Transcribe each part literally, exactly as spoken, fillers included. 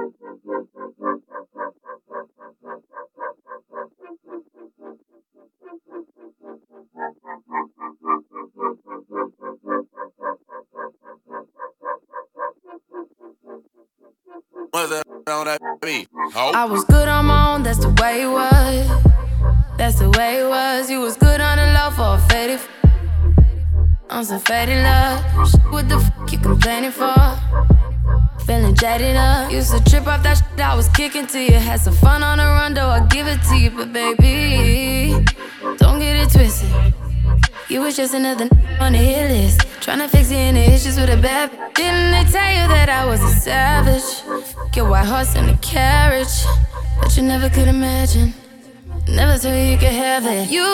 I was good on my own, that's the way it was. That's the way it was. You was good on the low for a faded f- on some faded love. What the f you complaining for? Feeling jaded up. Used to trip off that shit I was kicking to you. Had some fun on the run, though I give it to you. But baby, don't get it twisted. You was just another n- on the hit list. Tryna fix any issues with a bad b- Didn't they tell you that I was a savage? Get white horse in the carriage. But you never could imagine. Never thought you could have it. You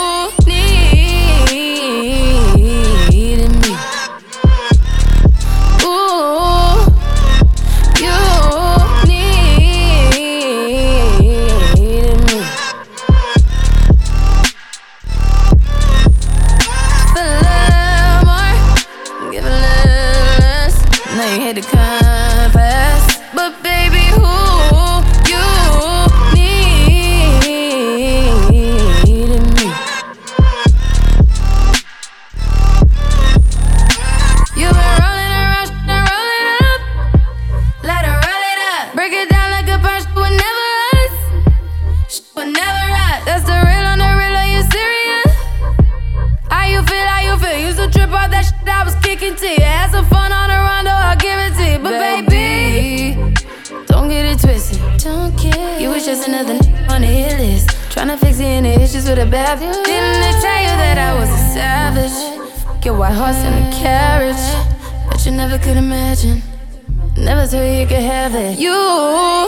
needed me. Ooh, you needed me. Feel a little more, give a little less. Now you hit the compass, but baby, who you needed me. You been rolling around, and roll it up. Let her roll it up. Break it down like a punch, would never us. Would never us. That's the real on the real, are you serious? How you feel, how you feel? Used to trip off that shit I was kicking to you. Had some fun on the run, though I'll give it to you. But baby, don't get it twisted. Don't get You was just another n- on the hit list. Tryna fix any issues with a bad Didn't they tell you that I was a savage? Get white horse in a carriage. But you never could imagine. Never thought you could have it. You